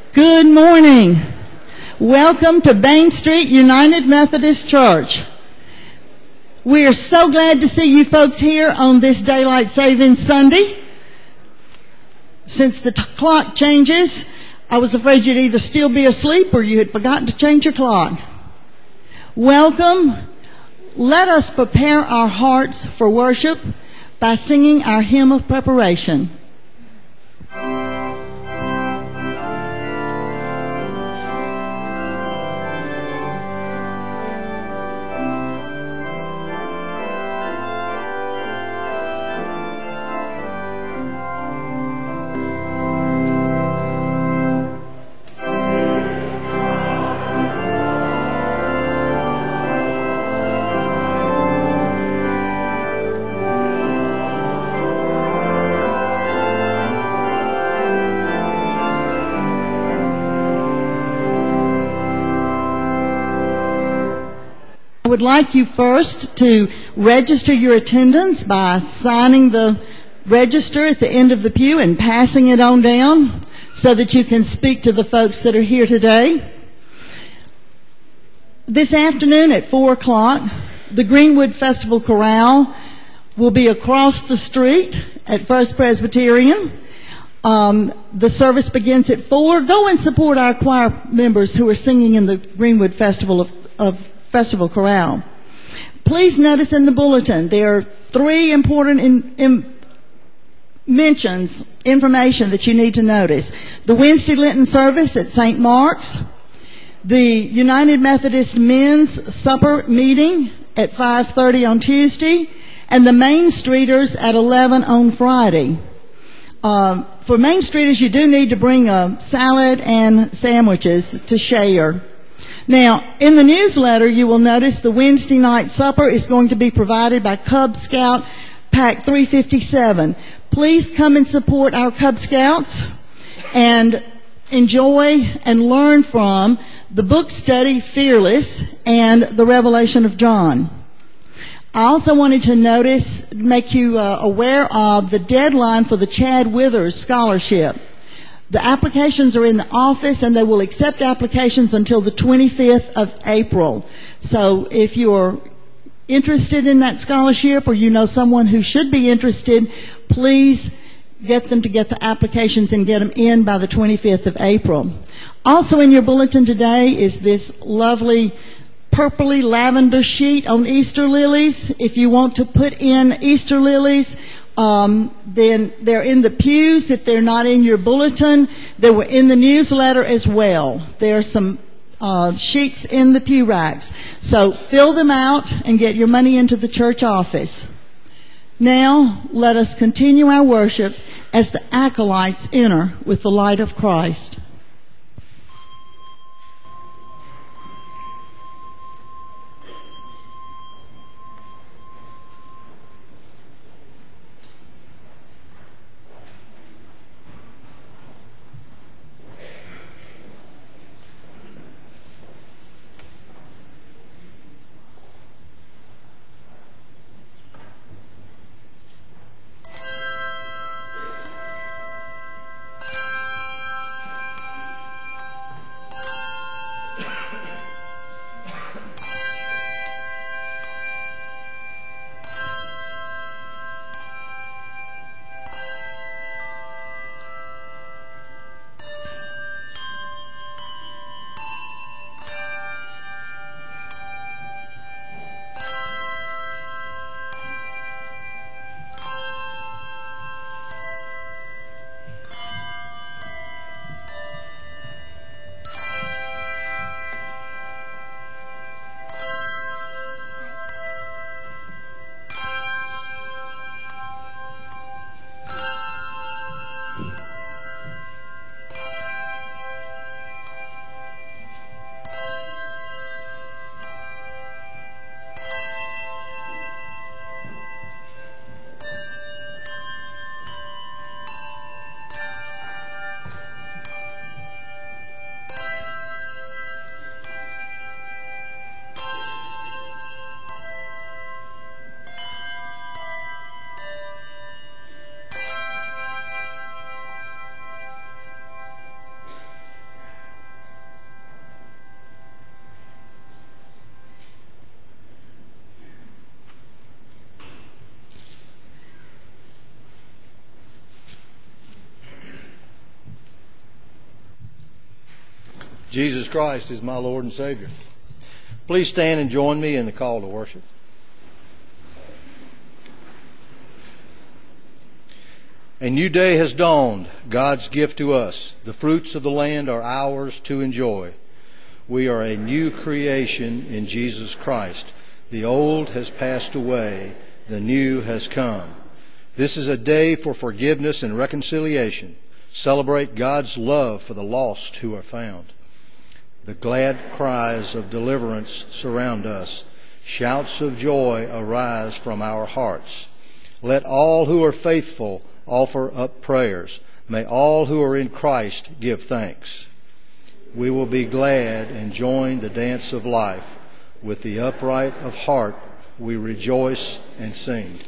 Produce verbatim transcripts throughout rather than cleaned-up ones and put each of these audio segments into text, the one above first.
Good morning. Welcome to Bain Street United Methodist Church. We are so glad to see you folks here on this Daylight Savings Sunday. Since the t- clock changes, I was afraid you'd either still be asleep or you had forgotten to change your clock. Welcome. Let us prepare our hearts for worship by singing our hymn of preparation. I would like you first to register your attendance by signing the register at the end of the pew and passing it on down so that you can speak to the folks that are here today. This afternoon at four o'clock, the Greenwood Festival Chorale will be across the street at First Presbyterian. Um, the service begins at four. Go and support our choir members who are singing in the Greenwood Festival of, of Festival Chorale. Please notice in the bulletin there are three important in, in mentions, information that you need to notice. The Wednesday Lenten service at Saint Mark's, the United Methodist Men's Supper meeting at five thirty on Tuesday, and the Main Streeters at eleven on Friday. Uh, for Main Streeters, you do need to bring a salad and sandwiches to share. Now, in the newsletter, you will notice the Wednesday night supper is going to be provided by Cub Scout Pack three fifty-seven. Please come and support our Cub Scouts and enjoy and learn from the book study Fearless and the Revelation of John. I also wanted to notice, make you uh, aware of the deadline for the Chad Withers Scholarship. The applications are in the office, and they will accept applications until the twenty-fifth of April. So if you're interested in that scholarship or you know someone who should be interested, please get them to get the applications and get them in by the twenty-fifth of April. Also in your bulletin today is this lovely purpley lavender sheet on Easter lilies. If you want to put in Easter lilies, Um, then they're in the pews. If they're not in your bulletin, they were in the newsletter as well. There are some uh, sheets in the pew racks. So fill them out and get your money into the church office. Now let us continue our worship as the acolytes enter with the light of Christ. Jesus Christ is my Lord and Savior. Please stand and join me in the call to worship. A new day has dawned, God's gift to us. The fruits of the land are ours to enjoy. We are a new creation in Jesus Christ. The old has passed away, the new has come. This is a day for forgiveness and reconciliation. Celebrate God's love for the lost who are found. The glad cries of deliverance surround us. Shouts of joy arise from our hearts. Let all who are faithful offer up prayers. May all who are in Christ give thanks. We will be glad and join the dance of life. With the upright of heart, we rejoice and sing.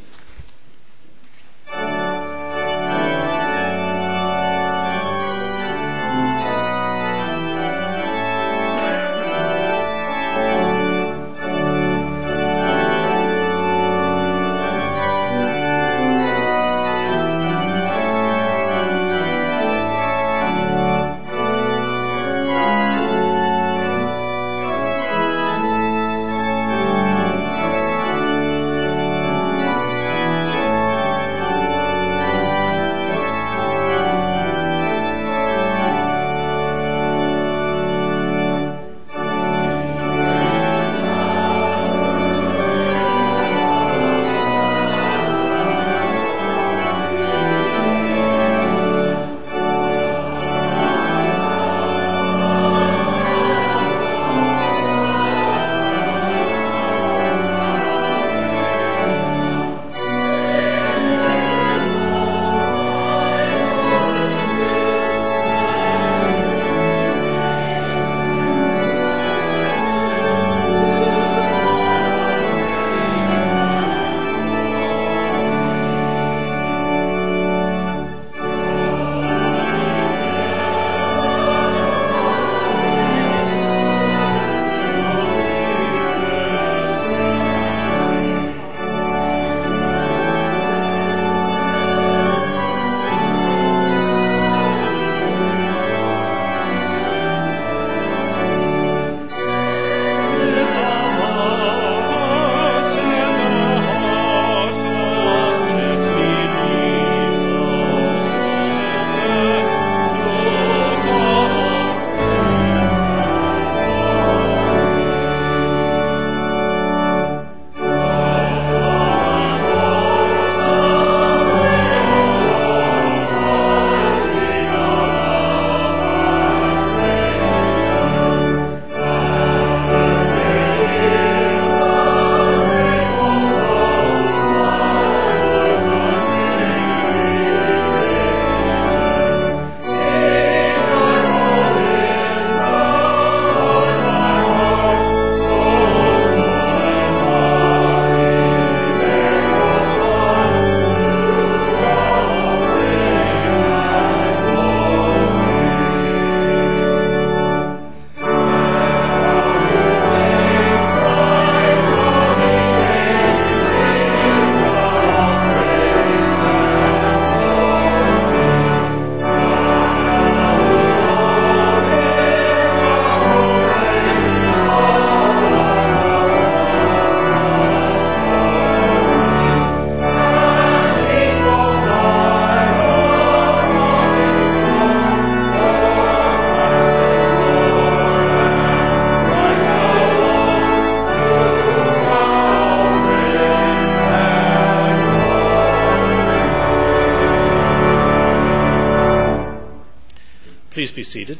Please be seated.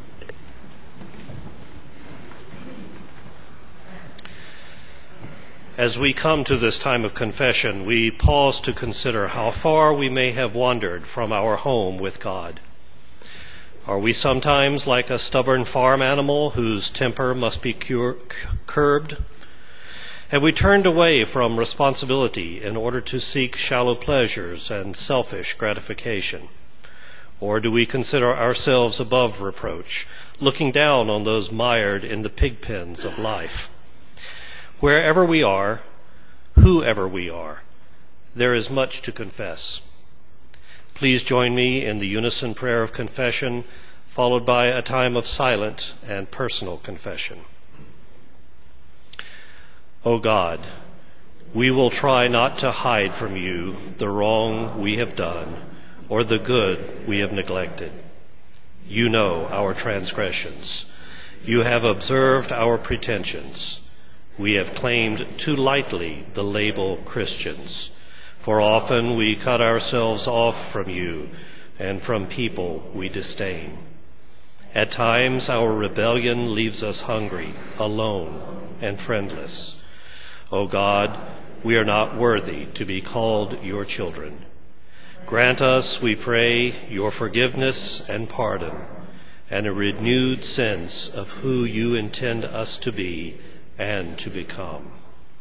As we come to this time of confession, we pause to consider how far we may have wandered from our home with God. Are we sometimes like a stubborn farm animal whose temper must be cur- curbed? Have we turned away from responsibility in order to seek shallow pleasures and selfish gratification? Or do we consider ourselves above reproach, looking down on those mired in the pig pens of life? Wherever we are, whoever we are, there is much to confess. Please join me in the unison prayer of confession followed by a time of silent and personal confession. O God, we will try not to hide from you the wrong we have done or the good we have neglected. You know our transgressions. You have observed our pretensions. We have claimed too lightly the label Christians, for often we cut ourselves off from you and from people we disdain. At times our rebellion leaves us hungry, alone, and friendless. O God, we are not worthy to be called your children. Grant us, we pray, your forgiveness and pardon, and a renewed sense of who you intend us to be and to become.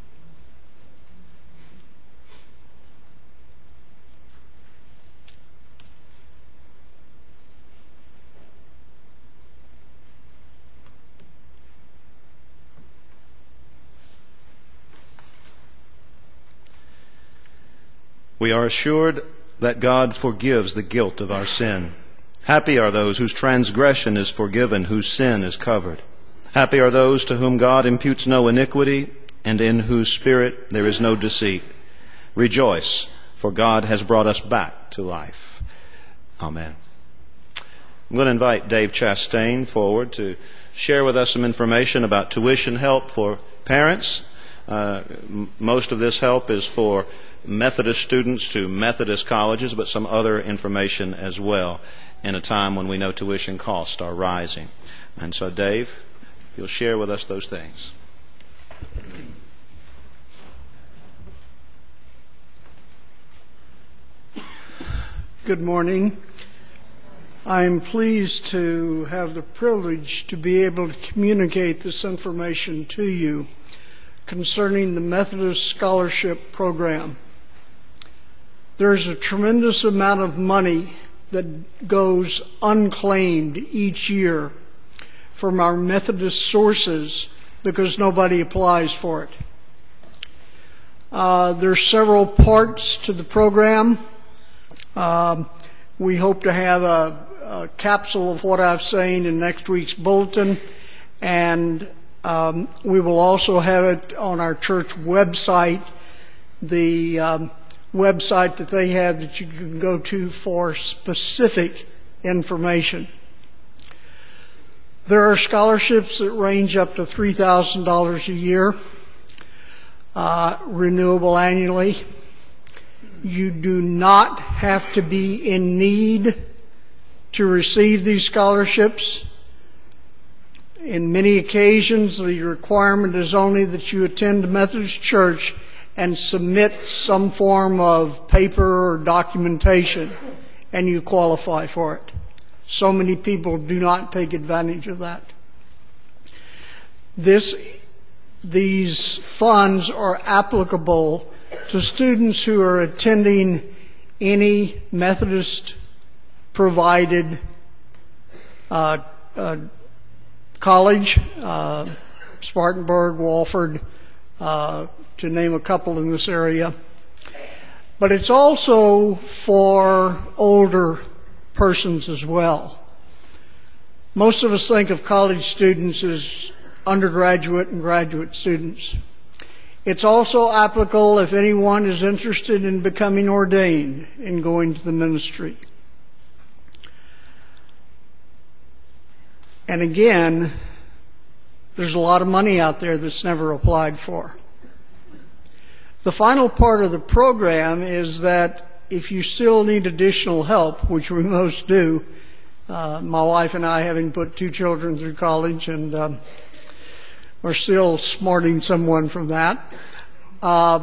We are assured that God forgives the guilt of our sin. Happy are those whose transgression is forgiven, whose sin is covered. Happy are those to whom God imputes no iniquity, and in whose spirit there is no deceit. Rejoice, for God has brought us back to life. Amen. I'm going to invite Dave Chastain forward to share with us some information about tuition help for parents. Uh, m- most of this help is for Methodist students to Methodist colleges, but some other information as well in a time when we know tuition costs are rising. And so, Dave, you'll share with us those things. Good morning. I'm pleased to have the privilege to be able to communicate this information to you concerning the Methodist Scholarship Program. There's a tremendous amount of money that goes unclaimed each year from our Methodist sources because nobody applies for it. Uh, there's several parts to the program. Um, we hope to have a, a capsule of what I've saying in next week's bulletin, and um, we will also have it on our church website, the um, website that they have that you can go to for specific information. There are scholarships that range up to three thousand dollars a year, uh, renewable annually. You do not have to be in need to receive these scholarships. In many occasions, the requirement is only that you attend a Methodist church and submit some form of paper or documentation, and you qualify for it. So many people do not take advantage of that. This, these funds are applicable to students who are attending any Methodist-provided uh, uh, college, uh, Spartanburg, Walford, uh, to name a couple in this area. But it's also for older persons as well. Most of us think of college students as undergraduate and graduate students. It's also applicable if anyone is interested in becoming ordained and going to the ministry. And again, there's a lot of money out there that's never applied for. The final part of the program is that if you still need additional help, which we most do, uh, my wife and I, having put two children through college, and um, we're still smarting someone from that, uh,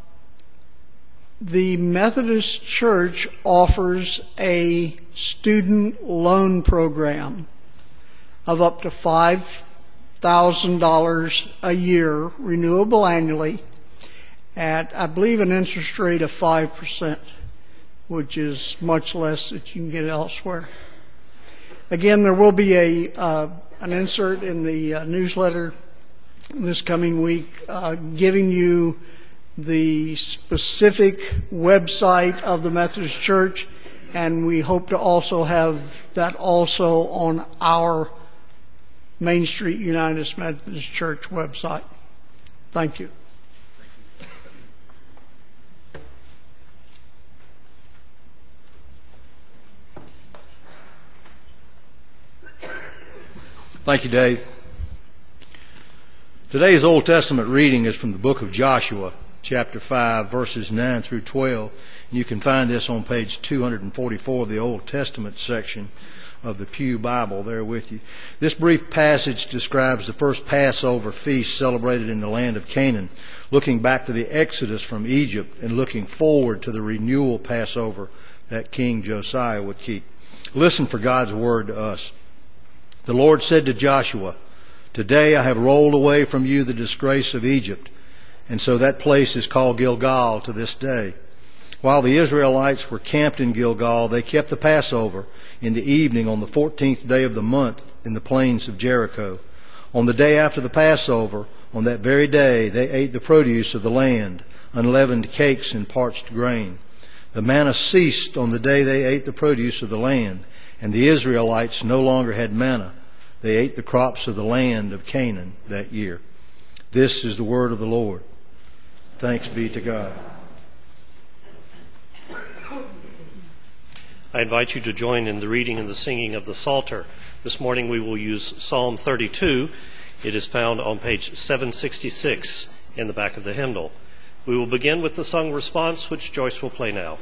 the Methodist Church offers a student loan program of up to five thousand dollars a year, renewable annually, at, I believe, an interest rate of five percent, which is much less that you can get elsewhere. Again, there will be a uh, an insert in the uh, newsletter this coming week uh, giving you the specific website of the Methodist Church and we hope to also have that also on our Main Street United Methodist Church website. Thank you. Thank you, Dave. Today's Old Testament reading is from the book of Joshua, chapter five, verses nine through twelve. And you can find this on page two forty-four of the Old Testament section of the Pew Bible there with you. This brief passage describes the first Passover feast celebrated in the land of Canaan, looking back to the Exodus from Egypt and looking forward to the renewal Passover that King Josiah would keep. Listen for God's word to us. The Lord said to Joshua, "Today I have rolled away from you the disgrace of Egypt." And so that place is called Gilgal to this day. While the Israelites were camped in Gilgal, they kept the Passover in the evening on the fourteenth day of the month in the plains of Jericho. On the day after the Passover, on that very day, they ate the produce of the land, unleavened cakes and parched grain. The manna ceased on the day they ate the produce of the land, and the Israelites no longer had manna. They ate the crops of the land of Canaan that year. This is the word of the Lord. Thanks be to God. I invite you to join in the reading and the singing of the Psalter. This morning we will use Psalm thirty-two. It is found on page seven sixty-six in the back of the hymnal. We will begin with the sung response, which Joyce will play now.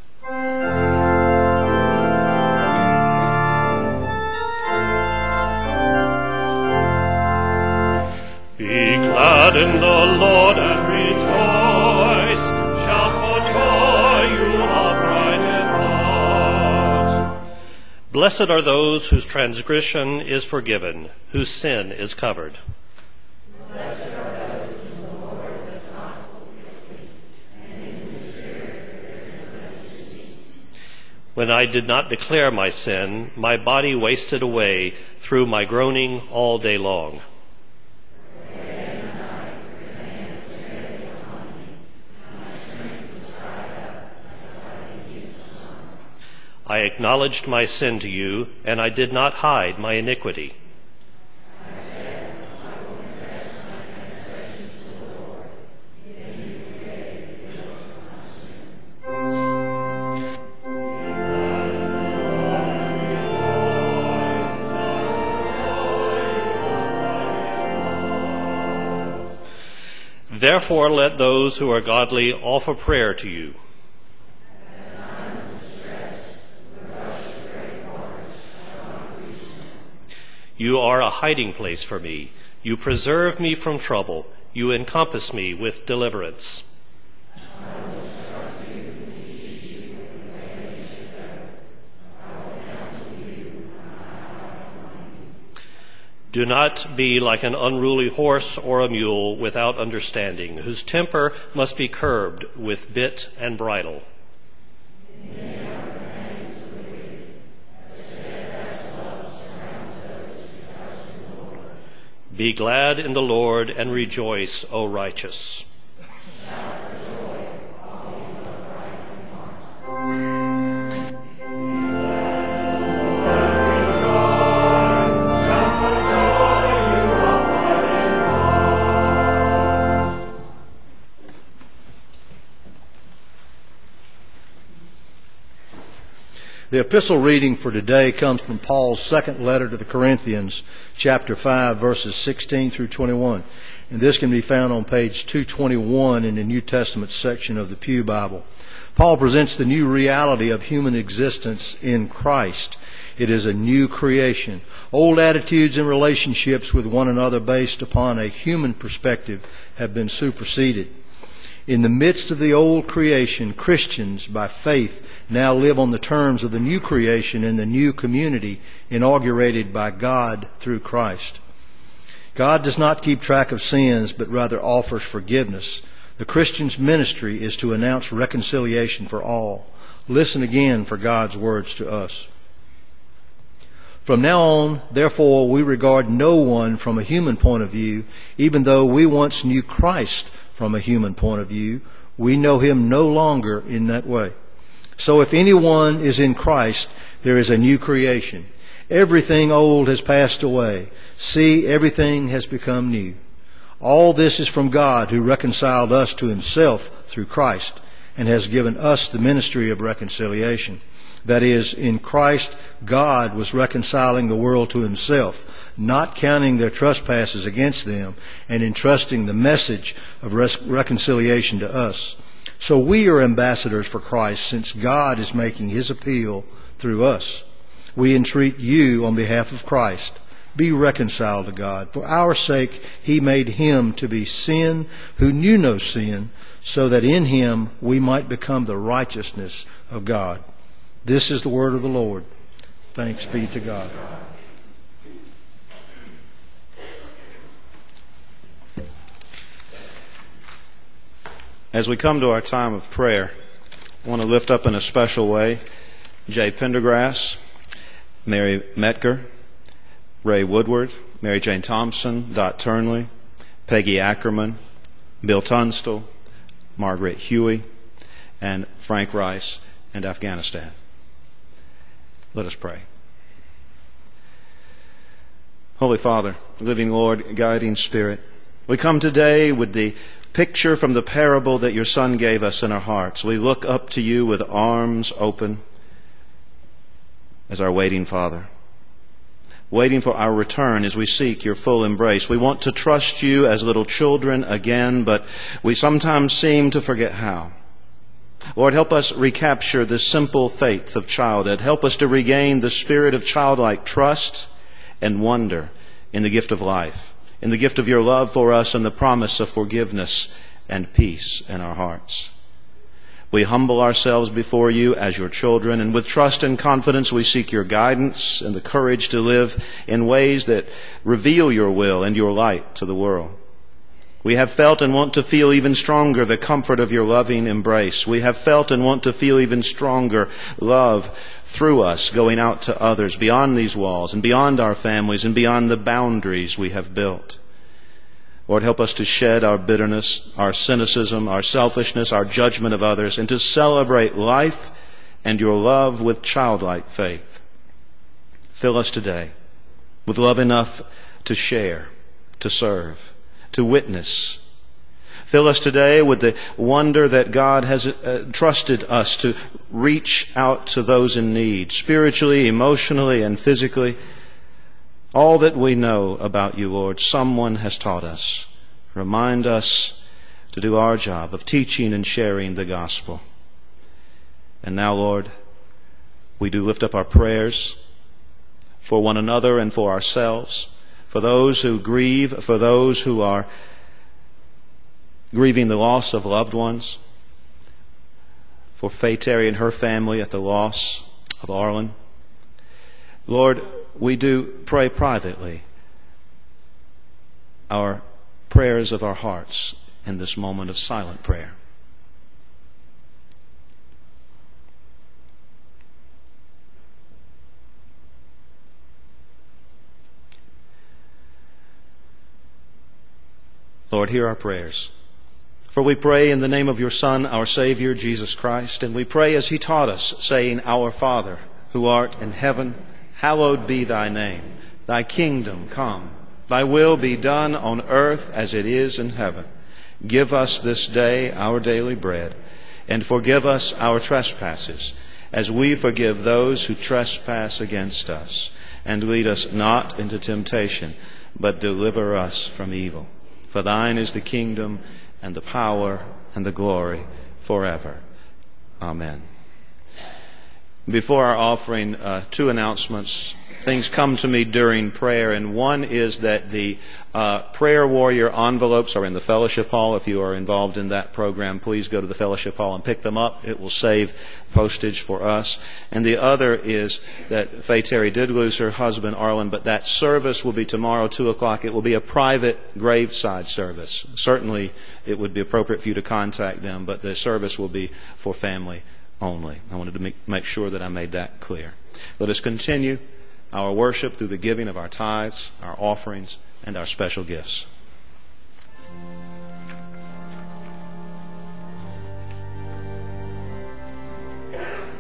Be glad in the Lord and rejoice. Shout for joy, you upright in heart. Blessed are those whose transgression is forgiven, whose sin is covered. Blessed are those whom the Lord does not hold guilty, and in whose spirit there is no deceit. When I did not declare my sin, my body wasted away through my groaning all day long. I acknowledged my sin to you, and I did not hide my iniquity. I said, I will confess my transgressions to the Lord. Then you forgave the guilt of my sin. Therefore let those who are godly offer prayer to you. You are a hiding place for me. You preserve me from trouble. You encompass me with deliverance. I will instruct you and teach you in the way you should go. I will counsel you when I have you. Do not be like an unruly horse or a mule without understanding, whose temper must be curbed with bit and bridle. Be glad in the Lord and rejoice, O righteous. Shout for joy, all you upright in heart. Shout for joy, you upright in heart. The epistle reading for today comes from Paul's second letter to the Corinthians, chapter five, verses sixteen through twenty-one. And this can be found on page two twenty-one in the New Testament section of the Pew Bible. Paul presents the new reality of human existence in Christ. It is a new creation. Old attitudes and relationships with one another based upon a human perspective have been superseded. In the midst of the old creation, Christians, by faith, now live on the terms of the new creation in the new community inaugurated by God through Christ. God does not keep track of sins, but rather offers forgiveness. The Christian's ministry is to announce reconciliation for all. Listen again for God's words to us. From now on, therefore, we regard no one from a human point of view, even though we once knew Christ from a human point of view. We know him no longer in that way. So if anyone is in Christ, there is a new creation. Everything old has passed away. See, everything has become new. All this is from God, who reconciled us to himself through Christ and has given us the ministry of reconciliation. That is, in Christ, God was reconciling the world to himself, not counting their trespasses against them, and entrusting the message of res- reconciliation to us. So we are ambassadors for Christ, since God is making his appeal through us. We entreat you on behalf of Christ, be reconciled to God. For our sake he made him to be sin who knew no sin, so that in him we might become the righteousness of God. This is the word of the Lord. Thanks be to God. As we come to our time of prayer, I want to lift up in a special way Jay Pendergrass, Mary Metker, Ray Woodward, Mary Jane Thompson, Dot Turnley, Peggy Ackerman, Bill Tunstall, Margaret Huey, and Frank Rice in Afghanistan. Let us pray. Holy Father, living Lord, guiding Spirit, we come today with the picture from the parable that your Son gave us in our hearts. We look up to you with arms open as our waiting Father, waiting for our return as we seek your full embrace. We want to trust you as little children again, but we sometimes seem to forget how. Lord, help us recapture the simple faith of childhood. Help us to regain the spirit of childlike trust and wonder in the gift of life, in the gift of your love for us and the promise of forgiveness and peace in our hearts. We humble ourselves before you as your children, and with trust and confidence we seek your guidance and the courage to live in ways that reveal your will and your light to the world. We have felt and want to feel even stronger the comfort of your loving embrace. We have felt and want to feel even stronger love through us going out to others beyond these walls and beyond our families and beyond the boundaries we have built. Lord, help us to shed our bitterness, our cynicism, our selfishness, our judgment of others, and to celebrate life and your love with childlike faith. Fill us today with love enough to share, to serve, to witness. Fill us today with the wonder that God has uh, trusted us to reach out to those in need, spiritually, emotionally, and physically. All that we know about you, Lord, someone has taught us. Remind us to do our job of teaching and sharing the gospel. And now, Lord, we do lift up our prayers for one another and for ourselves, for those who grieve, for those who are grieving the loss of loved ones, for Faye Terry and her family at the loss of Arlen. Lord, we do pray privately our prayers of our hearts in this moment of silent prayer. Lord, hear our prayers. For we pray in the name of your Son, our Savior, Jesus Christ, and we pray as he taught us, saying, Our Father, who art in heaven, hallowed be thy name. Thy kingdom come. Thy will be done on earth as it is in heaven. Give us this day our daily bread, and forgive us our trespasses, as we forgive those who trespass against us. And lead us not into temptation, but deliver us from evil. For thine is the kingdom and the power and the glory forever. Amen. Before our offering, uh, two announcements. Things come to me during prayer, and one is that the uh, prayer warrior envelopes are in the fellowship hall. If you are involved in that program, please go to the fellowship hall and pick them up. It will save postage for us. And the other is that Faye Terry did lose her husband, Arlen, but that service will be tomorrow, two o'clock. It will be a private graveside service. Certainly, it would be appropriate for you to contact them, but the service will be for family only. I wanted to make, make sure that I made that clear. Let us continue our worship through the giving of our tithes, our offerings, and our special gifts. Yeah.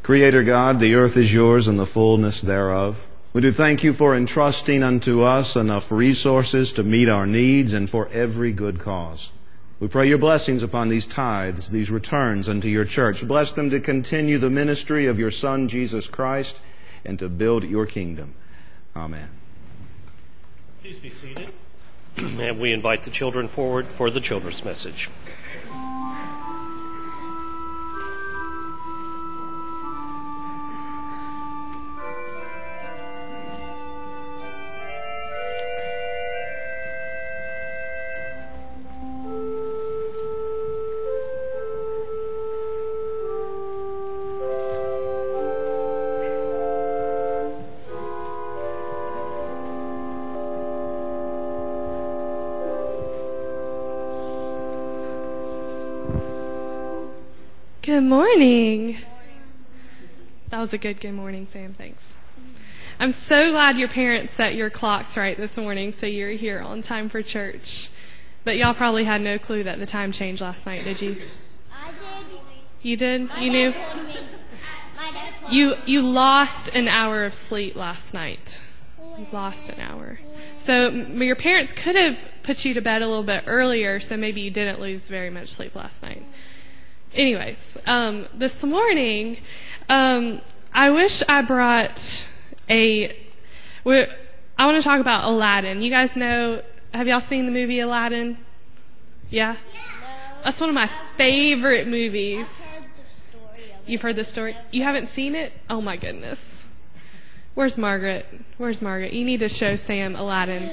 Creator God, the earth is yours and the fullness thereof. We do thank you for entrusting unto us enough resources to meet our needs and for every good cause. We pray your blessings upon these tithes, these returns unto your church. Bless them to continue the ministry of your Son, Jesus Christ, and to build your kingdom. Amen. Please be seated. And we invite the children forward for the children's message. Good morning. That was a good good morning, Sam. Thanks. I'm so glad your parents set your clocks right this morning so you're here on time for church. But y'all probably had no clue that the time changed last night, did you? I did. You did? My You dad knew? told me. My dad told You me. you lost an hour of sleep last night. You lost an hour. So m- your parents could have put you to bed a little bit earlier, so maybe you didn't lose very much sleep last night. Anyways, um, this morning, um, I wish I brought a. We're, I want to talk about Aladdin. You guys know? Have y'all seen the movie Aladdin? Yeah. That's one of my favorite movies. I've heard the story of it. You've heard the story? You haven't seen it? Oh my goodness. Where's Margaret? Where's Margaret? You need to show Sam Aladdin.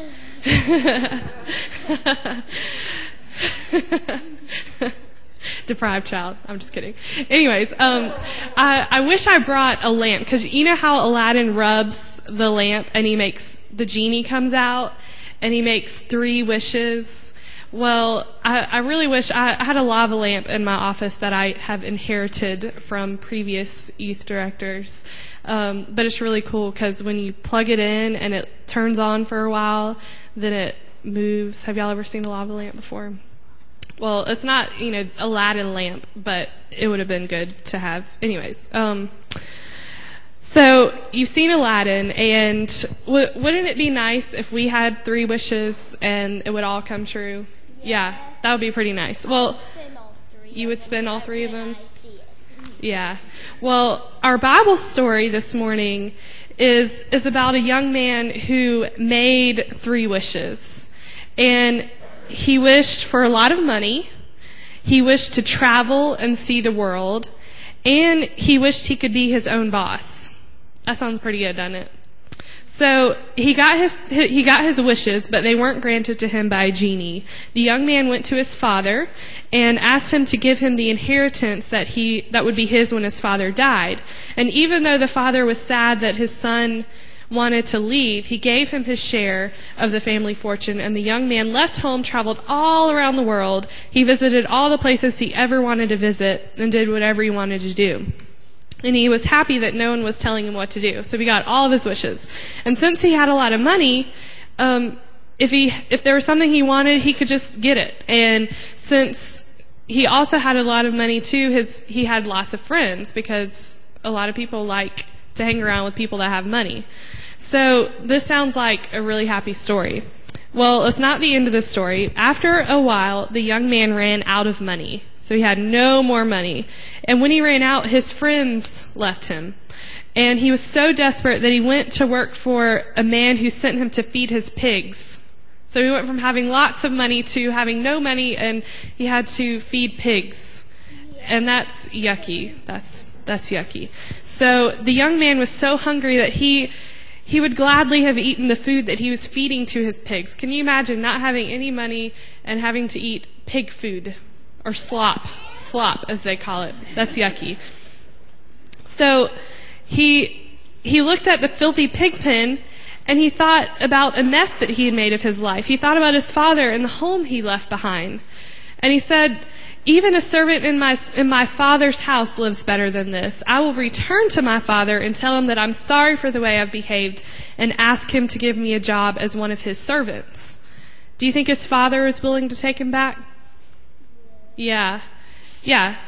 Deprived child. I'm just kidding. Anyways, um, I, I wish I brought a lamp, because you know how Aladdin rubs the lamp and he makes, the genie comes out and he makes three wishes. Well, I, I really wish, I, I had a lava lamp in my office that I have inherited from previous youth directors. Um, but it's really cool because when you plug it in and it turns on for a while, then it moves. Have y'all ever seen a lava lamp before? Well, it's not, you know, Aladdin lamp, but it would have been good to have. Anyways, um, so you've seen Aladdin, and w- wouldn't it be nice if we had three wishes and it would all come true? Yeah, that would be pretty nice. Well, Spin all three you of would them spin all three of when them? I see it. Yeah. Well, our Bible story this morning is is about a young man who made three wishes. And he wished for a lot of money. He wished to travel and see the world. And he wished he could be his own boss. That sounds pretty good, doesn't it? So he got his he got his wishes, but they weren't granted to him by a genie. The young man went to his father and asked him to give him the inheritance that he that would be his when his father died. And even though the father was sad that his son wanted to leave, he gave him his share of the family fortune, and the young man left home, traveled all around the world. He visited all the places he ever wanted to visit and did whatever he wanted to do. And he was happy that no one was telling him what to do. So he got all of his wishes. And since he had a lot of money, um, if he if there was something he wanted, he could just get it. And since he also had a lot of money too, his he had lots of friends, because a lot of people like to hang around with people that have money. So this sounds like a really happy story. Well, it's not the end of the story. After a while, the young man ran out of money. So he had no more money. And when he ran out, his friends left him. And he was so desperate that he went to work for a man who sent him to feed his pigs. So he went from having lots of money to having no money, and he had to feed pigs. And that's yucky. That's that's yucky. So the young man was so hungry that he he would gladly have eaten the food that he was feeding to his pigs. Can you imagine not having any money and having to eat pig food? Or slop, slop as they call it. That's yucky. So he he looked at the filthy pig pen, and he thought about a mess that he had made of his life. He thought about his father and the home he left behind. And he said, even a servant in my in my father's house lives better than this. I will return to my father and tell him that I'm sorry for the way I've behaved and ask him to give me a job as one of his servants. Do you think his father is willing to take him back? Yeah. Yeah.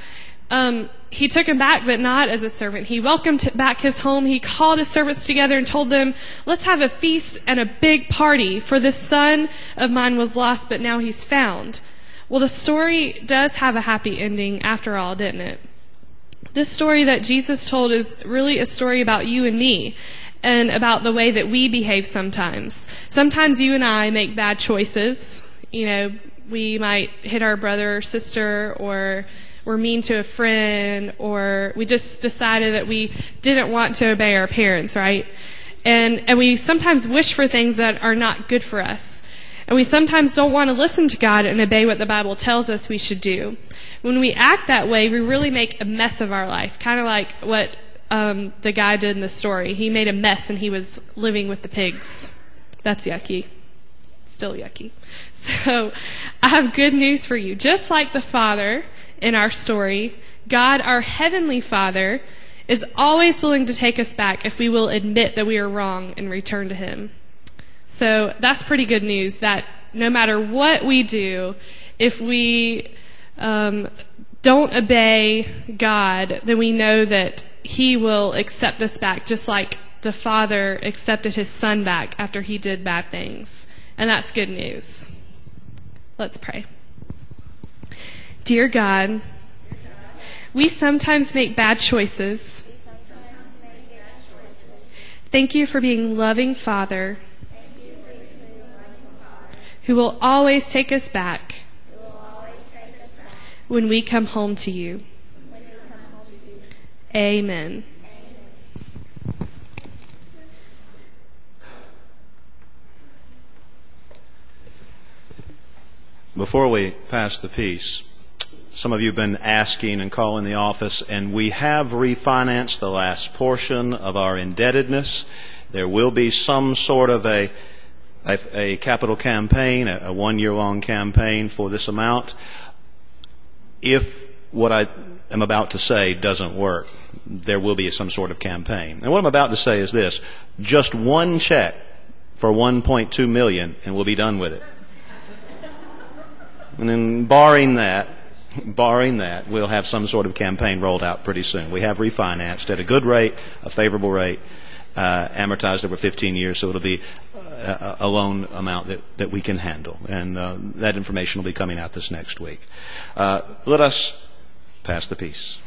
um, he took him back, but not as a servant. He welcomed back his home. He called his servants together and told them, let's have a feast and a big party, for this son of mine was lost, but now he's found. Well, the story does have a happy ending after all, didn't it? This story that Jesus told is really a story about you and me, and about the way that we behave sometimes. Sometimes you and I make bad choices. You know, we might hit our brother or sister, or we're mean to a friend, or we just decided that we didn't want to obey our parents, right? And and we sometimes wish for things that are not good for us. And we sometimes don't want to listen to God and obey what the Bible tells us we should do. When we act that way, we really make a mess of our life, kind of like what um, the guy did in the story. He made a mess and he was living with the pigs. That's yucky. Still yucky. So I have good news for you. Just like the Father in our story, God, our Heavenly Father, is always willing to take us back if we will admit that we are wrong and return to Him. So that's pretty good news, that no matter what we do, if we um, don't obey God, then we know that He will accept us back, just like the Father accepted His Son back after He did bad things. And that's good news. Let's pray. Dear God, we sometimes make bad choices. Thank you for being loving Father, who will always take us back when we come home to you. Amen. Before we pass the peace, some of you have been asking and calling the office, and we have refinanced the last portion of our indebtedness. There will be some sort of a a, a capital campaign, a, a one-year-long campaign for this amount. If what I am about to say doesn't work, there will be some sort of campaign. And what I'm about to say is this: just one check for one point two million dollars and we'll be done with it. And then barring that, barring that, we'll have some sort of campaign rolled out pretty soon. We have refinanced at a good rate, a favorable rate, uh, amortized over fifteen years, so it'll be a, a loan amount that, that we can handle. And uh, that information will be coming out this next week. Uh, let us pass the peace.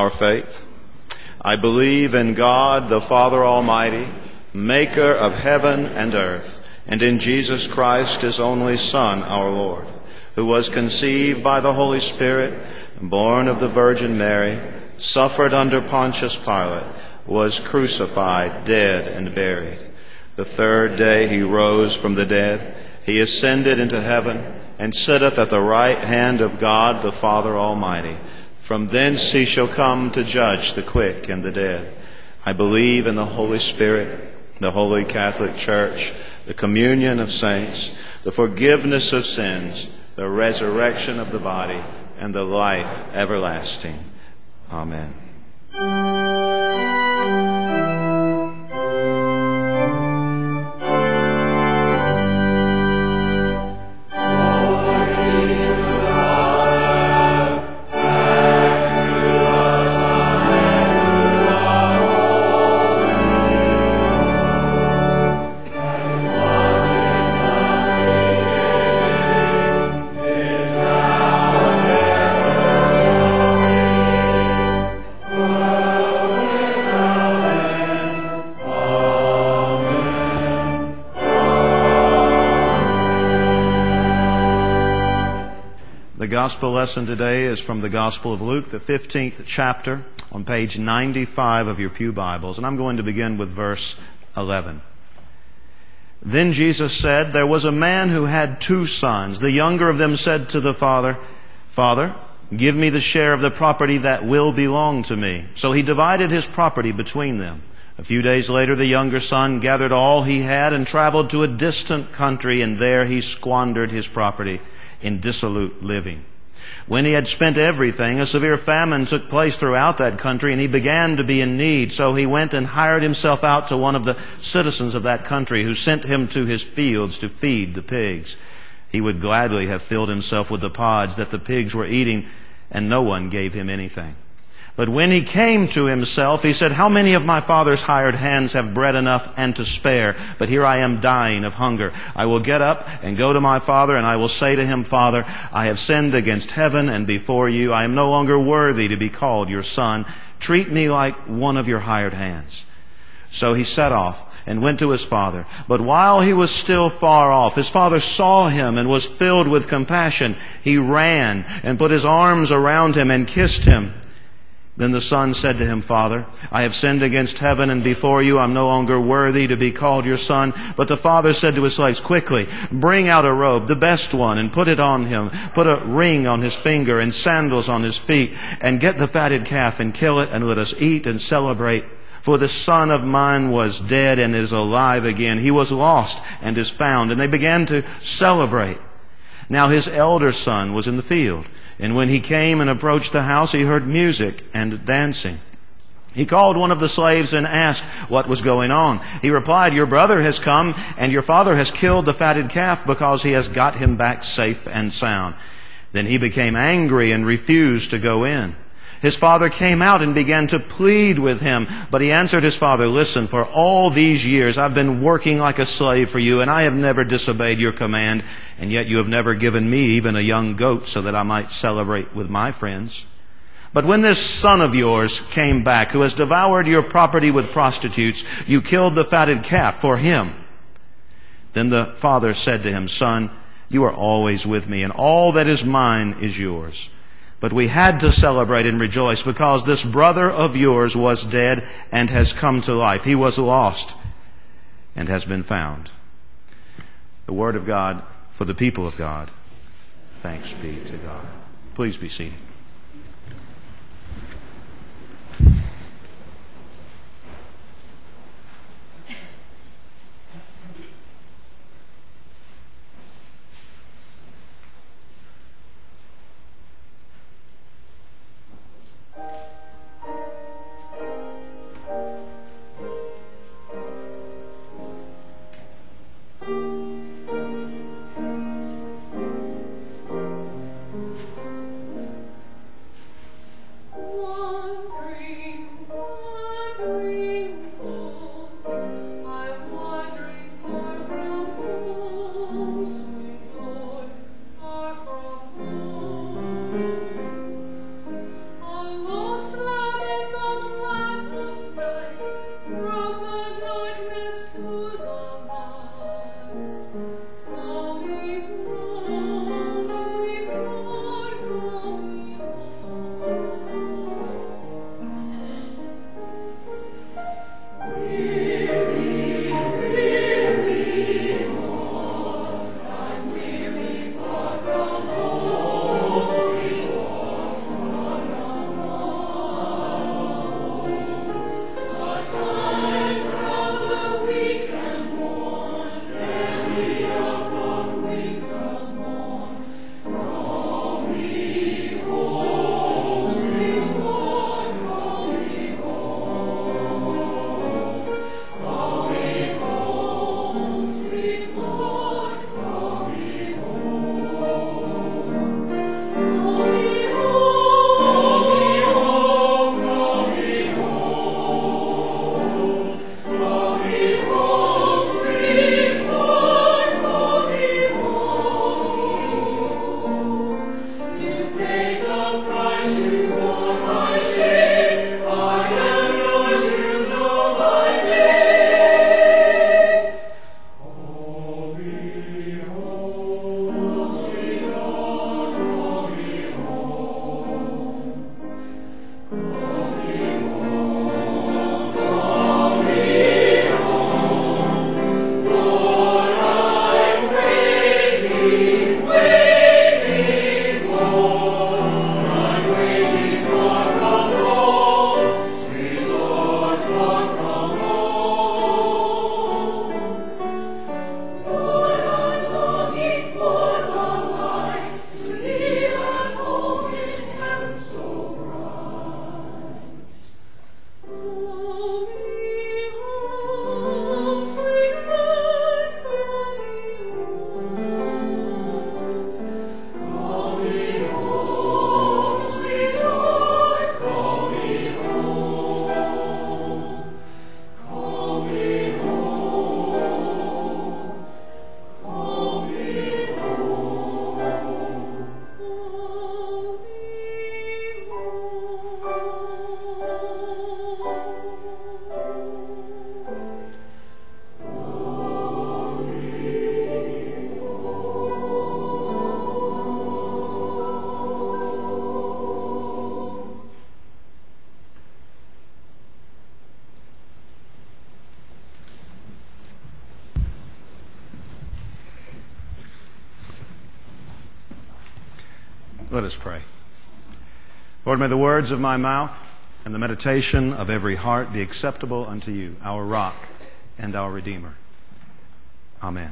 our faith. I believe in God, the Father Almighty, maker of heaven and earth, and in Jesus Christ, his only Son, our Lord, who was conceived by the Holy Spirit, born of the Virgin Mary, suffered under Pontius Pilate, was crucified, dead, and buried. The third day he rose from the dead. He ascended into heaven, and sitteth at the right hand of God the Father Almighty. From thence he shall come to judge the quick and the dead. I believe in the Holy Spirit, the Holy Catholic Church, the communion of saints, the forgiveness of sins, the resurrection of the body, and the life everlasting. Amen. The gospel lesson today is from the Gospel of Luke, the fifteenth chapter, on page ninety-five of your pew Bibles, and I'm going to begin with verse eleven. Then Jesus said, there was a man who had two sons. The younger of them said to the father, Father, give me the share of the property that will belong to me. So he divided his property between them. A few days later, the younger son gathered all he had and traveled to a distant country, and there he squandered his property in dissolute living. When he had spent everything, a severe famine took place throughout that country, and he began to be in need. So he went and hired himself out to one of the citizens of that country, who sent him to his fields to feed the pigs. He would gladly have filled himself with the pods that the pigs were eating, and no one gave him anything. But when he came to himself, he said, how many of my father's hired hands have bread enough and to spare? But here I am dying of hunger. I will get up and go to my father, and I will say to him, Father, I have sinned against heaven and before you. I am no longer worthy to be called your son. Treat me like one of your hired hands. So he set off and went to his father. But while he was still far off, his father saw him and was filled with compassion. He ran and put his arms around him and kissed him. Then the son said to him, Father, I have sinned against heaven and before you. I'm no longer worthy to be called your son. But the father said to his slaves, quickly, bring out a robe, the best one, and put it on him. Put a ring on his finger and sandals on his feet, and get the fatted calf and kill it, and let us eat and celebrate. For the son of mine was dead and is alive again. He was lost and is found. And they began to celebrate. Now his elder son was in the field. And when he came and approached the house, he heard music and dancing. He called one of the slaves and asked what was going on. He replied, your brother has come, and your father has killed the fatted calf because he has got him back safe and sound. Then he became angry and refused to go in. His father came out and began to plead with him. But he answered his father, listen, for all these years I've been working like a slave for you, and I have never disobeyed your command. And yet you have never given me even a young goat so that I might celebrate with my friends. But when this son of yours came back, who has devoured your property with prostitutes, you killed the fatted calf for him. Then the father said to him, Son, you are always with me, and all that is mine is yours. But we had to celebrate and rejoice because this brother of yours was dead and has come to life. He was lost and has been found. The word of God for the people of God. Thanks be to God. Please be seated. Let us pray. Lord, may the words of my mouth and the meditation of every heart be acceptable unto you, our rock and our Redeemer. Amen.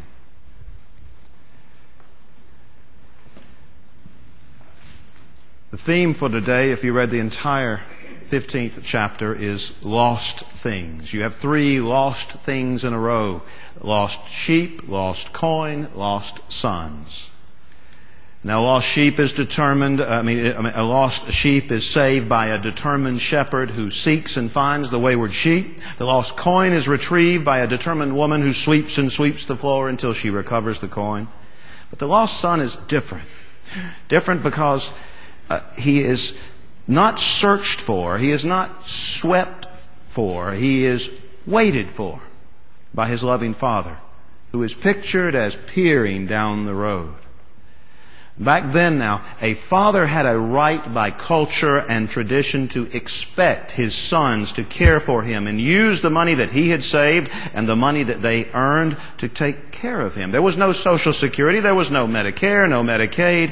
The theme for today, if you read the entire fifteenth chapter, is lost things. You have three lost things in a row. Lost sheep, lost coin, lost sons. Now, a lost sheep is determined, I mean, a lost sheep is saved by a determined shepherd who seeks and finds the wayward sheep. The lost coin is retrieved by a determined woman who sweeps and sweeps the floor until she recovers the coin. But the lost son is different. Different because uh, he is not searched for, he is not swept for, he is waited for by his loving father, who is pictured as peering down the road. Back then now, a father had a right by culture and tradition to expect his sons to care for him and use the money that he had saved and the money that they earned to take care of him. There was no Social Security, there was no Medicare, no Medicaid.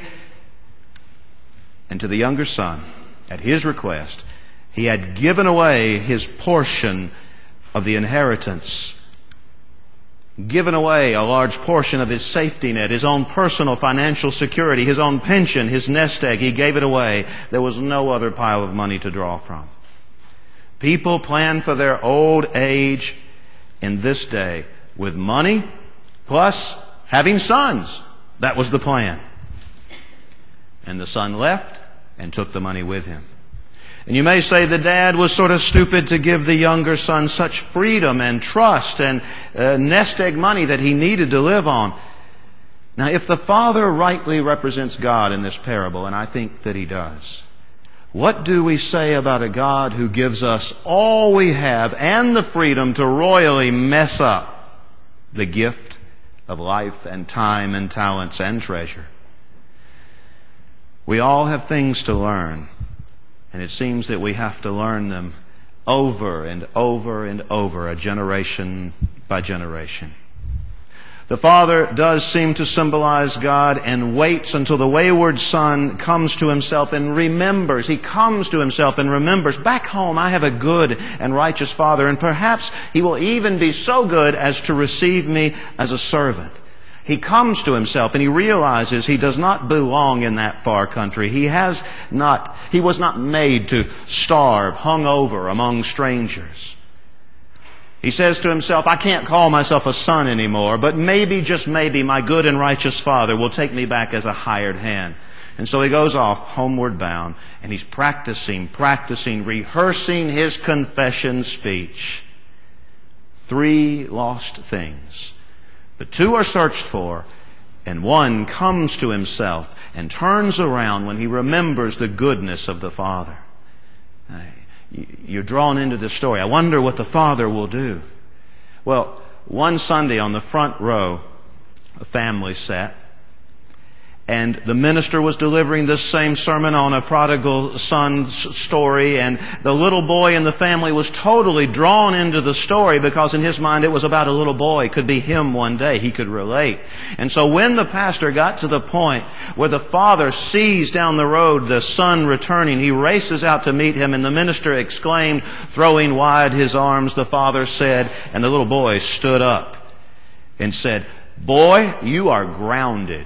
And to the younger son, at his request, he had given away his portion of the inheritance, given away a large portion of his safety net, his own personal financial security, his own pension, his nest egg. He gave it away. There was no other pile of money to draw from. People plan for their old age in this day with money plus having sons. That was the plan. And the son left and took the money with him. And you may say the dad was sort of stupid to give the younger son such freedom and trust and uh, nest egg money that he needed to live on. Now, if the father rightly represents God in this parable, and I think that he does, what do we say about a God who gives us all we have and the freedom to royally mess up the gift of life and time and talents and treasure? We all have things to learn. And it seems that we have to learn them over and over and over, a generation by generation. The father does seem to symbolize God and waits until the wayward son comes to himself and remembers. He comes to himself and remembers, back home I have a good and righteous father, and perhaps he will even be so good as to receive me as a servant. He comes to himself and he realizes he does not belong in that far country. He has not, he was not made to starve, hung over among strangers. He says to himself, I can't call myself a son anymore, but maybe, just maybe, my good and righteous father will take me back as a hired hand. And so he goes off homeward bound and he's practicing, practicing, rehearsing his confession speech. Three lost things. The two are searched for, and one comes to himself and turns around when he remembers the goodness of the Father. You're drawn into this story. I wonder what the Father will do. Well, one Sunday on the front row, a family sat, and the minister was delivering this same sermon on a prodigal son's story, and the little boy in the family was totally drawn into the story because in his mind it was about a little boy. It could be him one day. He could relate. And so when the pastor got to the point where the father sees down the road the son returning, he races out to meet him, and the minister exclaimed, throwing wide his arms, the father said, and the little boy stood up and said, "Boy, you are grounded."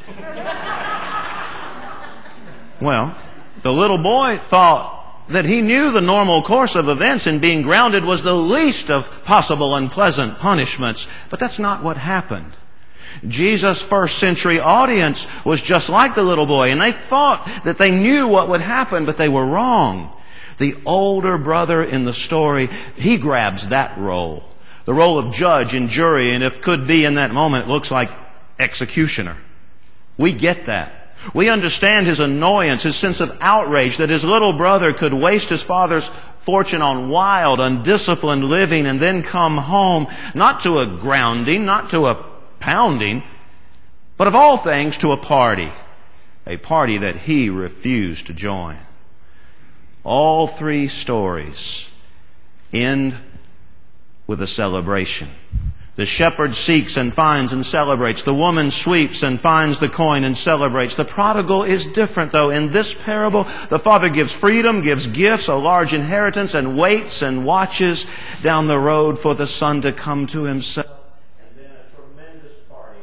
Well, the little boy thought that he knew the normal course of events, and being grounded was the least of possible unpleasant punishments. But that's not what happened. Jesus' first century audience was just like the little boy, and they thought that they knew what would happen, but they were wrong. The older brother in the story, he grabs that role. The role of judge and jury, and if could be in that moment, it looks like executioner. We get that. We understand his annoyance, his sense of outrage that his little brother could waste his father's fortune on wild, undisciplined living and then come home, not to a grounding, not to a pounding, but of all things to a party. A party that he refused to join. All three stories end with a celebration. The shepherd seeks and finds and celebrates. The woman sweeps and finds the coin and celebrates. The prodigal is different, though. In this parable, the father gives freedom, gives gifts, a large inheritance, and waits and watches down the road for the son to come to himself. And then a tremendous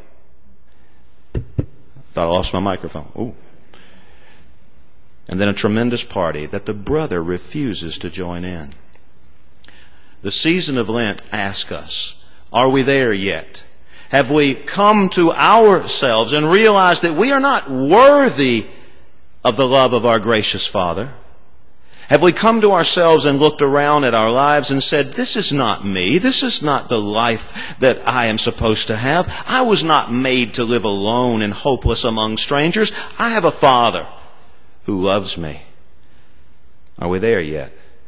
party. Thought I lost my microphone. Ooh. And then a tremendous party that the brother refuses to join in. The season of Lent asks us, are we there yet? Have we come to ourselves and realized that we are not worthy of the love of our gracious Father? Have we come to ourselves and looked around at our lives and said, this is not me. This is not the life that I am supposed to have. I was not made to live alone and hopeless among strangers. I have a Father who loves me. Are we there yet?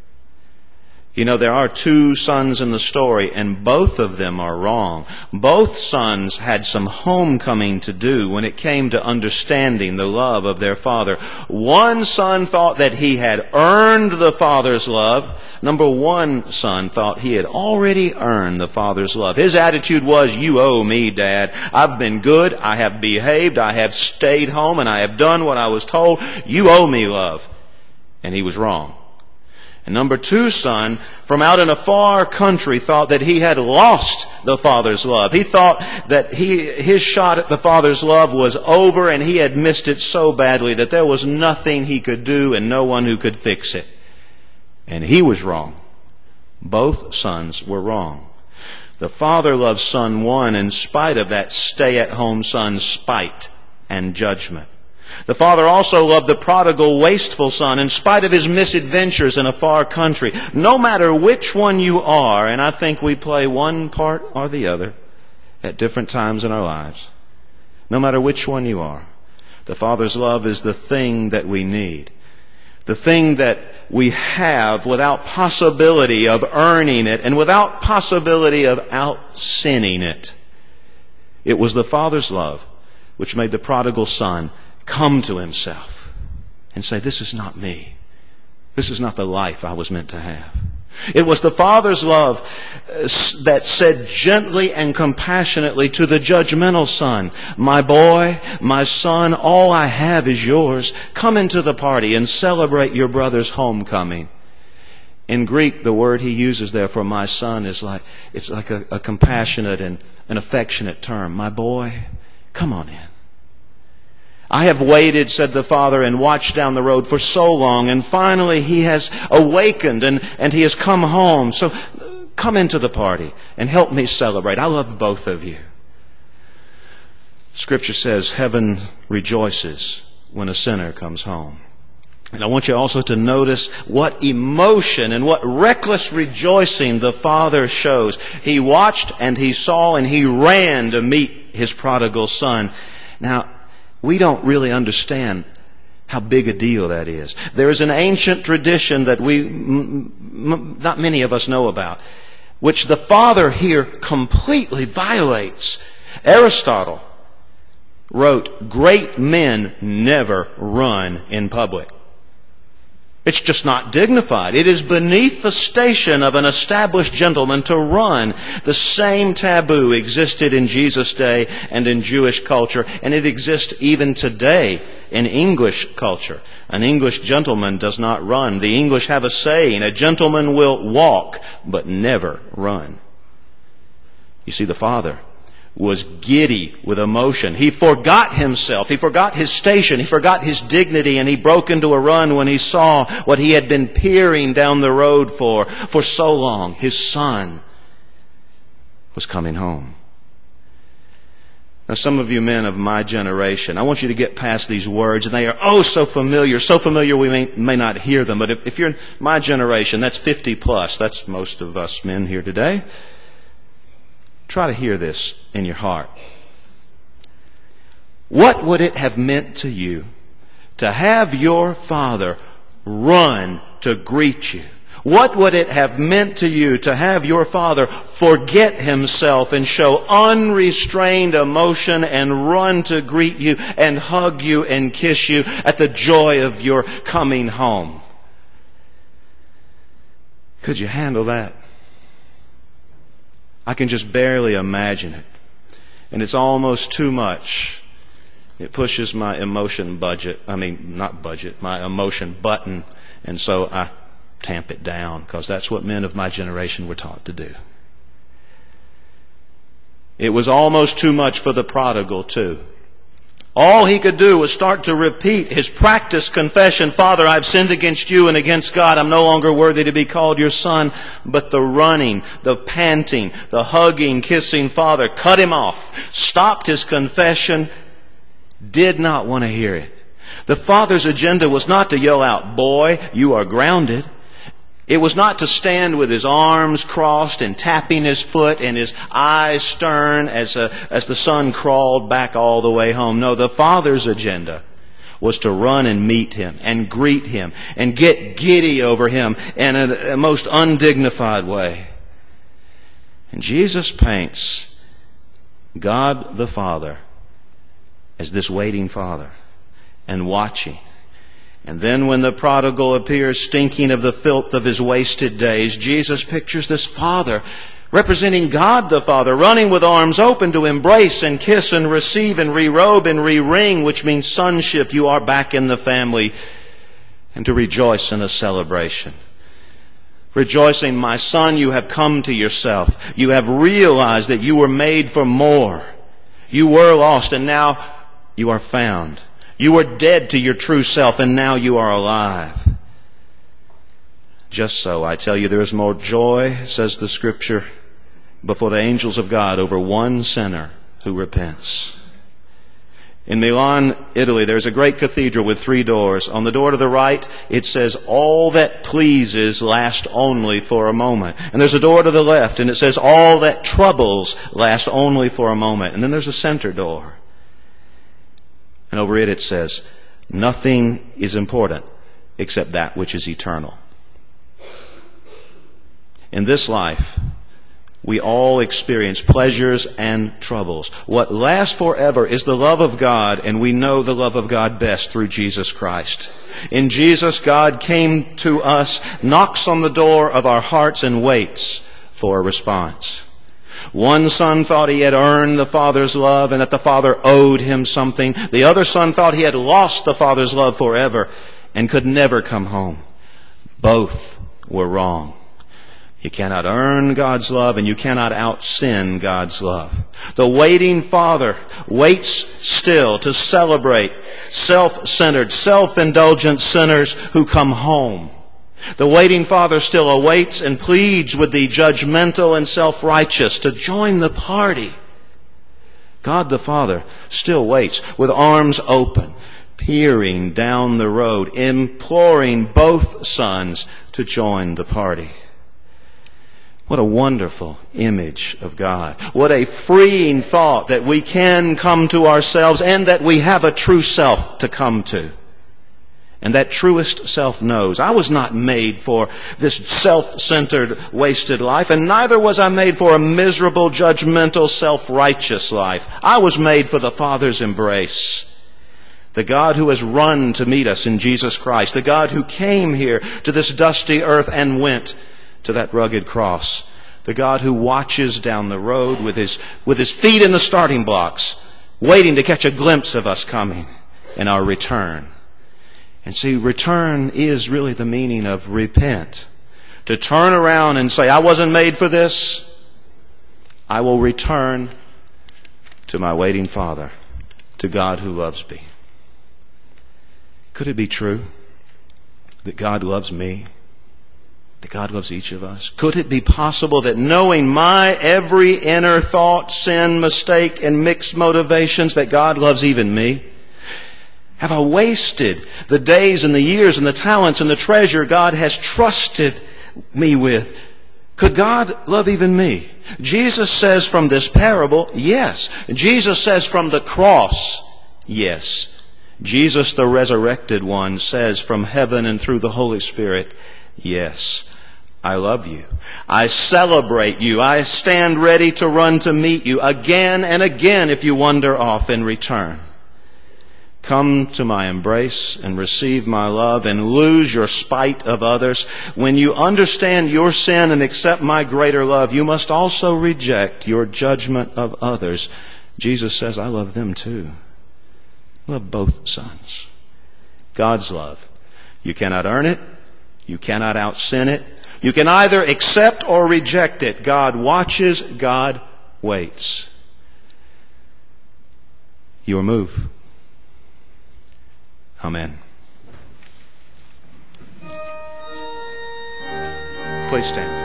You know, there are two sons in the story, and both of them are wrong. Both sons had some homecoming to do when it came to understanding the love of their father. One son thought that he had earned the father's love. Number one son thought he had already earned the father's love. His attitude was, you owe me, Dad. I've been good. I have behaved. I have stayed home, and I have done what I was told. You owe me love. And he was wrong. And number two son, from out in a far country, thought that he had lost the Father's love. He thought that he, his shot at the Father's love was over, and he had missed it so badly that there was nothing he could do and no one who could fix it. And he was wrong. Both sons were wrong. The father loved son one in spite of that stay-at-home son's spite and judgment. The father also loved the prodigal, wasteful son in spite of his misadventures in a far country. No matter which one you are, and I think we play one part or the other at different times in our lives. No matter which one you are, the Father's love is the thing that we need. The thing that we have without possibility of earning it and without possibility of out-sinning it. It was the Father's love which made the prodigal son come to himself and say, this is not me. This is not the life I was meant to have. It was the Father's love that said gently and compassionately to the judgmental son, my boy, my son, all I have is yours. Come into the party and celebrate your brother's homecoming. In Greek, the word he uses there for my son is like, it's like a, a compassionate and an affectionate term. My boy, come on in. I have waited, said the father, and watched down the road for so long, and finally he has awakened and, and he has come home. So come into the party and help me celebrate. I love both of you. Scripture says heaven rejoices when a sinner comes home. And I want you also to notice what emotion and what reckless rejoicing the father shows. He watched and he saw and he ran to meet his prodigal son. Now, we don't really understand how big a deal that is. There is an ancient tradition that we, m- m- not many of us know about, which the father here completely violates. Aristotle wrote, great men never run in public. It's just not dignified. It is beneath the station of an established gentleman to run. The same taboo existed in Jesus' day and in Jewish culture, and it exists even today in English culture. An English gentleman does not run. The English have a saying, a gentleman will walk, but never run. You see, the father was giddy with emotion. He forgot himself. He forgot his station. He forgot his dignity, and he broke into a run when he saw what he had been peering down the road for for so long. His son was coming home. Now, some of you men of my generation, I want you to get past these words, and they are oh so familiar, so familiar we may, may not hear them. But if, if you're in my generation, that's fifty plus. That's most of us men here today. Try to hear this in your heart. What would it have meant to you to have your father run to greet you? What would it have meant to you to have your father forget himself and show unrestrained emotion and run to greet you and hug you and kiss you at the joy of your coming home? Could you handle that? I can just barely imagine it. And it's almost too much. It pushes my emotion budget, I mean, not budget, my emotion button. And so I tamp it down, because that's what men of my generation were taught to do. It was almost too much for the prodigal, too. All he could do was start to repeat his practiced confession, Father, I've sinned against you and against God. I'm no longer worthy to be called your son. But the running, the panting, the hugging, kissing Father cut him off, stopped his confession, did not want to hear it. The Father's agenda was not to yell out, boy, you are grounded. It was not to stand with his arms crossed and tapping his foot and his eyes stern as, a, as the son crawled back all the way home. No, the Father's agenda was to run and meet him and greet him and get giddy over him in a, a most undignified way. And Jesus paints God the Father as this waiting Father and watching. And then when the prodigal appears stinking of the filth of his wasted days, Jesus pictures this Father representing God the Father, running with arms open to embrace and kiss and receive and re-robe and re-ring, which means sonship. You are back in the family, and to rejoice in a celebration. Rejoicing, my son, you have come to yourself. You have realized that you were made for more. You were lost, and now you are found. You were dead to your true self, and now you are alive. Just so, I tell you, there is more joy, says the Scripture, before the angels of God over one sinner who repents. In Milan, Italy, there's a great cathedral with three doors. On the door to the right, it says, all that pleases last only for a moment. And there's a door to the left, and it says, all that troubles last only for a moment. And then there's a center door. And over it it says, nothing is important except that which is eternal. In this life, we all experience pleasures and troubles. What lasts forever is the love of God, and we know the love of God best through Jesus Christ. In Jesus, God came to us, knocks on the door of our hearts, and waits for a response. One son thought he had earned the Father's love and that the Father owed him something. The other son thought he had lost the Father's love forever and could never come home. Both were wrong. You cannot earn God's love, and you cannot out-sin God's love. The waiting Father waits still to celebrate self-centered, self-indulgent sinners who come home. The waiting Father still awaits and pleads with the judgmental and self-righteous to join the party. God the Father still waits with arms open, peering down the road, imploring both sons to join the party. What a wonderful image of God. What a freeing thought that we can come to ourselves and that we have a true self to come to. And that truest self knows, I was not made for this self-centered, wasted life, and neither was I made for a miserable, judgmental, self-righteous life. I was made for the Father's embrace. The God who has run to meet us in Jesus Christ. The God who came here to this dusty earth and went to that rugged cross. The God who watches down the road with his, with his feet in the starting blocks, waiting to catch a glimpse of us coming in our return. And see, return is really the meaning of repent. To turn around and say, I wasn't made for this. I will return to my waiting Father, to God who loves me. Could it be true that God loves me? That God loves each of us? Could it be possible that knowing my every inner thought, sin, mistake, and mixed motivations, that God loves even me? Have I wasted the days and the years and the talents and the treasure God has trusted me with? Could God love even me? Jesus says from this parable, yes. Jesus says from the cross, yes. Jesus, the resurrected one, says from heaven and through the Holy Spirit, yes. I love you. I celebrate you. I stand ready to run to meet you again and again if you wander off and return. come to my embrace and receive my love and lose your spite of others. When you understand your sin and accept my greater love, you must also reject your judgment of others. Jesus says, I love them too. I love both sons. God's love. You cannot earn it. You cannot out-sin it. You can either accept or reject it. God watches. God waits. Your move. Amen. Please stand.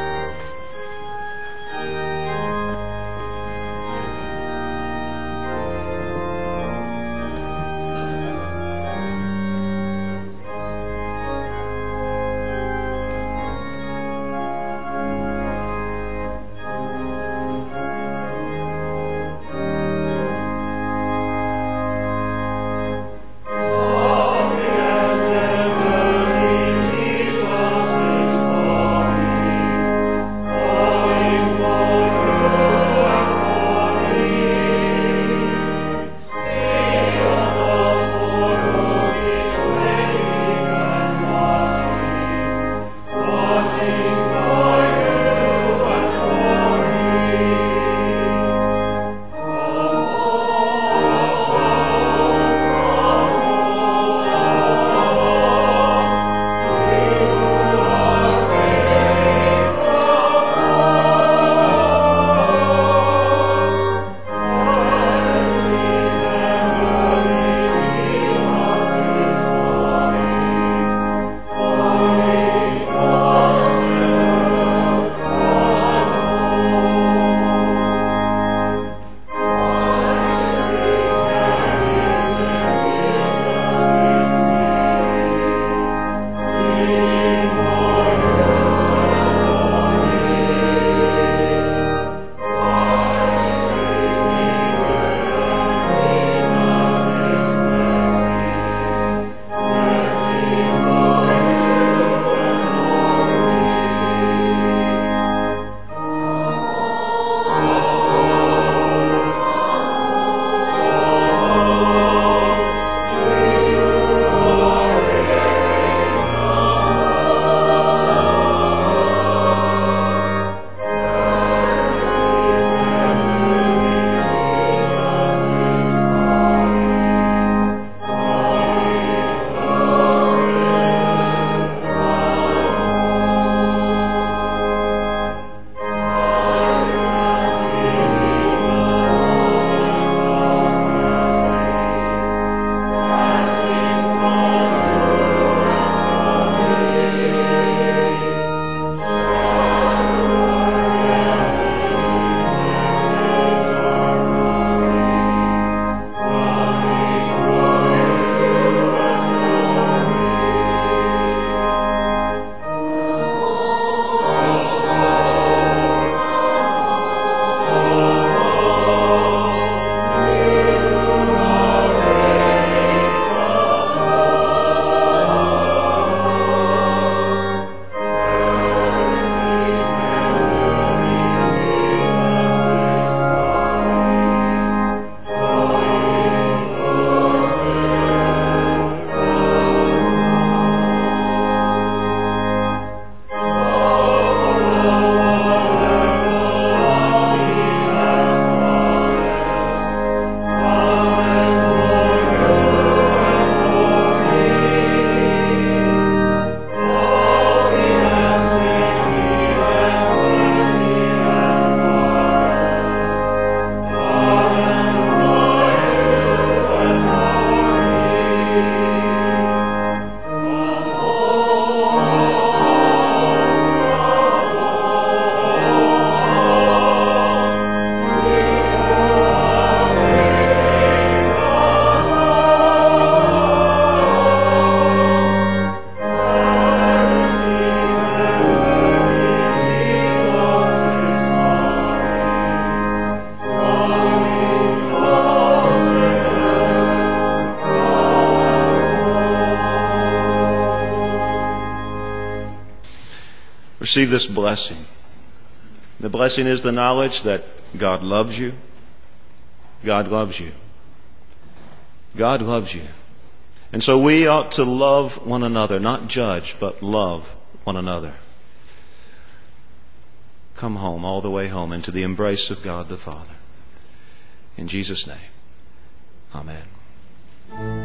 Receive this blessing. The blessing is the knowledge that God loves you. God loves you. God loves you. And so we ought to love one another, not judge, but love one another. Come home, all the way home, into the embrace of God the Father. In Jesus' name, amen.